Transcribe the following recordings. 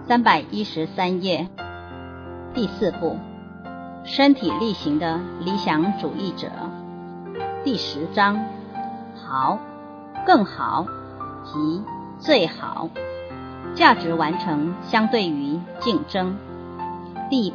313页，第4部，身体力行的理想主义者，第10章，好、更好及最好，价值完成相对于竞争，第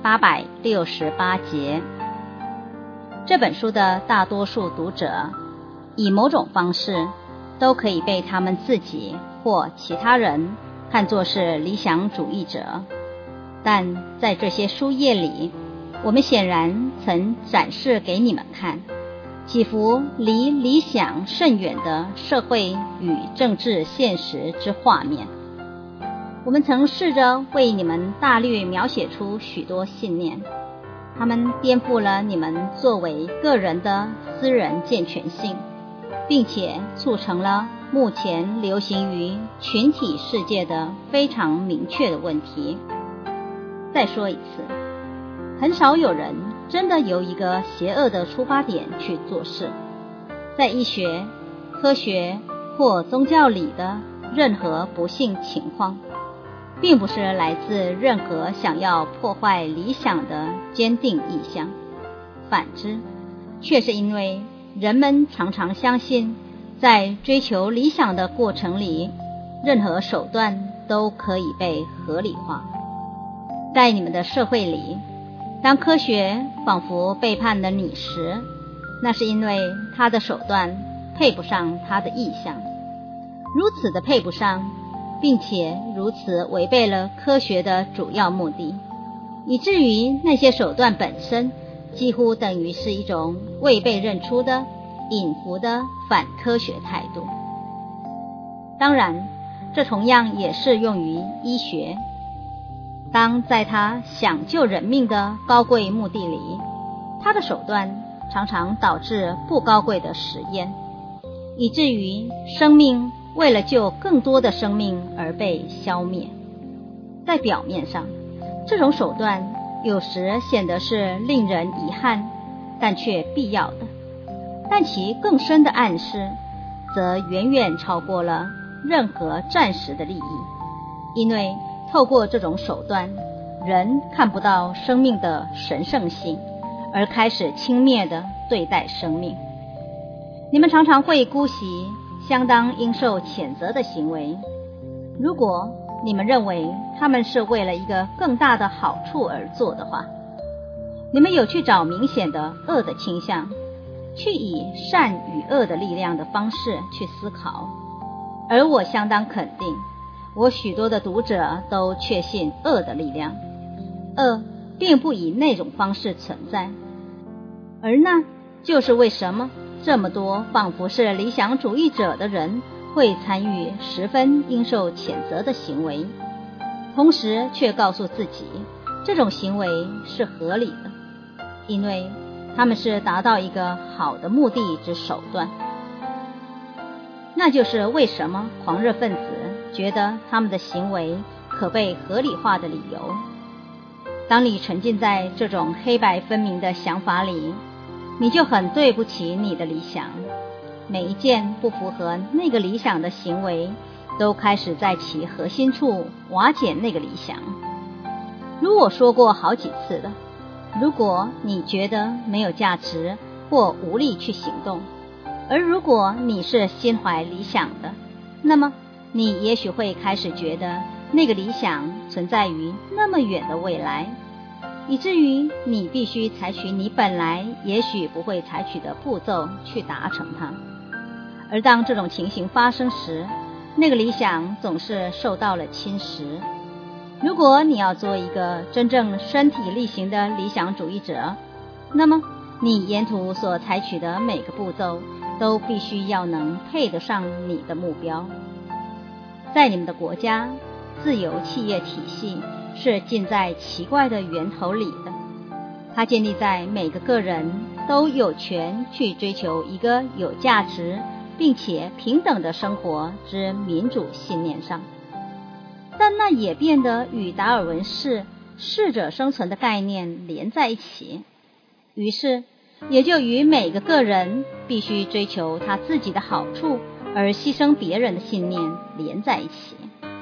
868节。这本书的大多数读者以某种方式都可以被他们自己或其他人看作是理想主义者，但在这些书页里，我们显然曾展示给你们看几幅离理想甚远的社会与政治现实之画面。我们曾试着为你们大略描写出许多信念，他们颠覆了你们作为个人的私人健全性，并且促成了目前流行于群体世界的非常明确的问题。再说一次，很少有人真的由一个邪恶的出发点去做事。在医学、科学或宗教里的任何不幸情况，并不是来自任何想要破坏理想的坚定意向，反之，却是因为人们常常相信，在追求理想的过程里，任何手段都可以被合理化。在你们的社会里，当科学仿佛背叛了你时，那是因为它的手段配不上它的意向，如此的配不上，并且如此违背了科学的主要目的，以至于那些手段本身几乎等于是一种未被认出的隐伏的反科学态度。当然，这同样也适用于医学。当在他想救人命的高贵目的里，他的手段常常导致不高贵的实验，以至于生命为了救更多的生命而被消灭。在表面上，这种手段有时显得是令人遗憾，但却必要的，但其更深的暗示则远远超过了任何暂时的利益，因为透过这种手段，人看不到生命的神圣性，而开始轻蔑地对待生命。你们常常会姑息相当应受谴责的行为，如果你们认为他们是为了一个更大的好处而做的话，你们有去找明显的恶的倾向，去以善与恶的力量的方式去思考，而我相当肯定，我许多的读者都确信恶的力量，恶并不以那种方式存在，而那就是为什么这么多仿佛是理想主义者的人会参与十分应受谴责的行为，同时却告诉自己这种行为是合理的，因为他们是达到一个好的目的之手段。那就是为什么狂热分子觉得他们的行为可被合理化的理由。当你沉浸在这种黑白分明的想法里，你就很对不起你的理想。每一件不符合那个理想的行为，都开始在其核心处瓦解那个理想。如我说过好几次了，如果你觉得没有价值或无力去行动，而如果你是心怀理想的，那么你也许会开始觉得那个理想存在于那么远的未来，以至于你必须采取你本来也许不会采取的步骤去达成它。而当这种情形发生时，那个理想总是受到了侵蚀。如果你要做一个真正身体力行的理想主义者，那么你沿途所采取的每个步骤都必须要能配得上你的目标。在你们的国家，自由企业体系是近在奇怪的源头里的，它建立在每个个人都有权去追求一个有价值并且平等的生活之民主信念上，但那也变得与达尔文式适者生存的概念连在一起，于是也就与每个个人必须追求他自己的好处而牺牲别人的信念连在一起。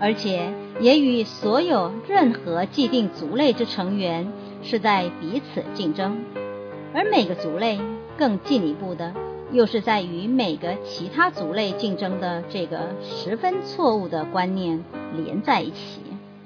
而且也与所有任何既定族类之成员是在彼此竞争，而每个族类更进一步的又是在与每个其他族类竞争的这个十分错误的观念连在一起。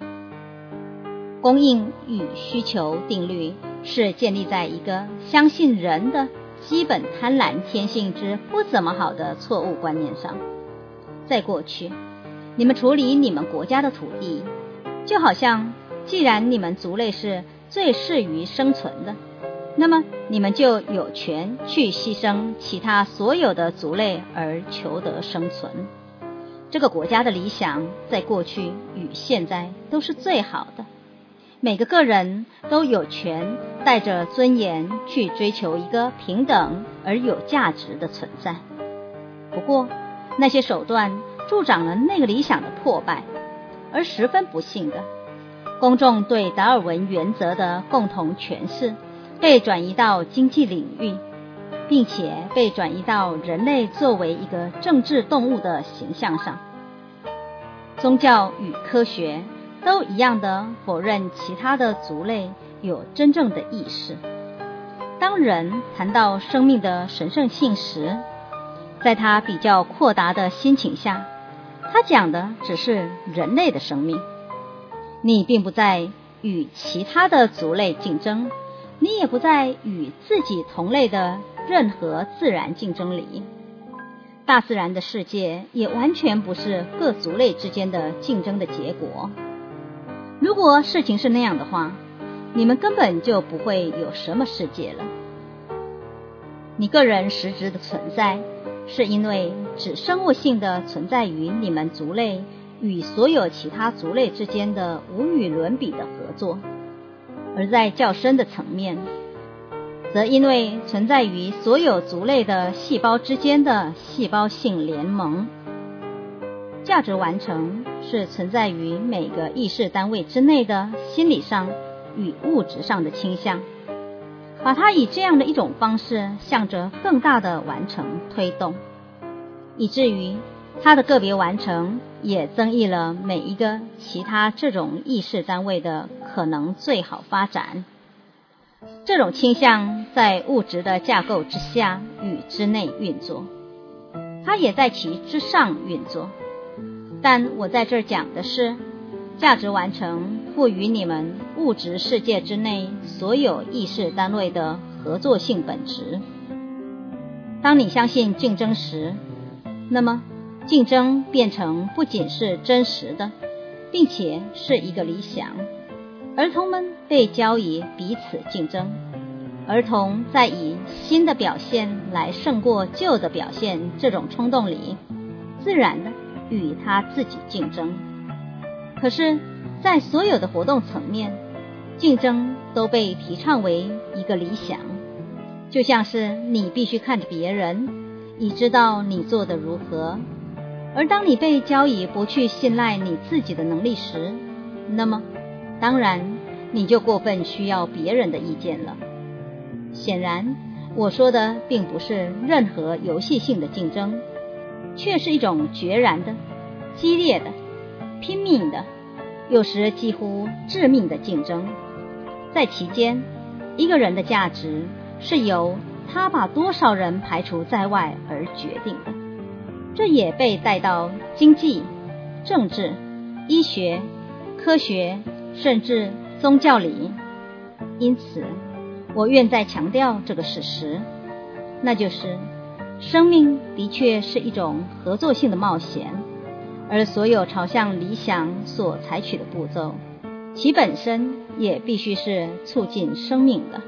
供应与需求定律是建立在一个相信人的基本贪婪天性之不怎么好的错误观念上。在过去，你们处理你们国家的土地，就好像既然你们族类是最适于生存的，那么你们就有权去牺牲其他所有的族类而求得生存。这个国家的理想在过去与现在都是最好的，每个个人都有权带着尊严去追求一个平等而有价值的存在。不过那些手段助长了那个理想的破败，而十分不幸的，公众对达尔文原则的共同诠释被转移到经济领域，并且被转移到人类作为一个政治动物的形象上。宗教与科学都一样的否认其他的族类有真正的意识。当人谈到生命的神圣性时，在他比较阔达的心情下，他讲的只是人类的生命。你并不在与其他的族类竞争，你也不在与自己同类的任何自然竞争里。大自然的世界也完全不是各族类之间的竞争的结果。如果事情是那样的话，你们根本就不会有什么世界了。你个人实质的存在，是因为只生物性的存在于你们族类与所有其他族类之间的无与伦比的合作，而在较深的层面，则因为存在于所有族类的细胞之间的细胞性联盟。价值完成是存在于每个意识单位之内的心理上与物质上的倾向，把它以这样的一种方式向着更大的完成推动，以至于它的个别完成也增益了每一个其他这种意识单位的可能最好发展。这种倾向在物质的架构之下与之内运作，它也在其之上运作。但我在这儿讲的是价值完成赋予你们物质世界之内所有意识单位的合作性本质。当你相信竞争时，那么竞争变成不仅是真实的，并且是一个理想。儿童们被教以彼此竞争，儿童在以新的表现来胜过旧的表现这种冲动里，自然的与他自己竞争。可是在所有的活动层面，竞争都被提倡为一个理想，就像是你必须看着别人，以知道你做得如何。而当你被教以不去信赖你自己的能力时，那么当然你就过分需要别人的意见了。显然我说的并不是任何游戏性的竞争，却是一种决然的、激烈的、拼命的，有时几乎致命的竞争。在其间，一个人的价值是由他把多少人排除在外而决定的。这也被带到经济、政治、医学、科学，甚至宗教里。因此我愿再强调这个事实，那就是生命的确是一种合作性的冒险，而所有朝向理想所采取的步骤，其本身也必须是促进生命的。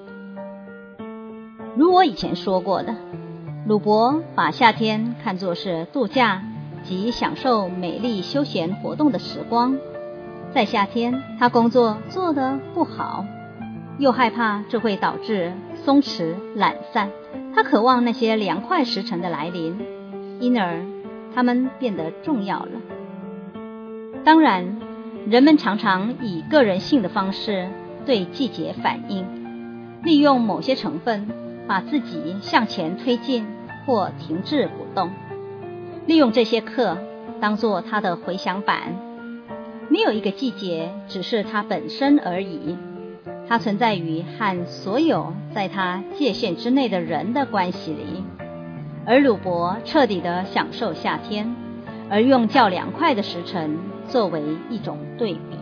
如我以前说过的，鲁伯把夏天看作是度假及享受美丽休闲活动的时光。在夏天，他工作做得不好，又害怕这会导致松弛懒散，他渴望那些凉快时辰的来临，因而它们变得重要了。当然，人们常常以个人性的方式对季节反应，利用某些成分把自己向前推进或停滞不动，利用这些课当作他的回响板， 没有一个季节只是它本身而已，它存在于和所有在它界限之内的人的关系里。而鲁伯彻底地享受夏天，而用较凉快的时辰作为一种对比。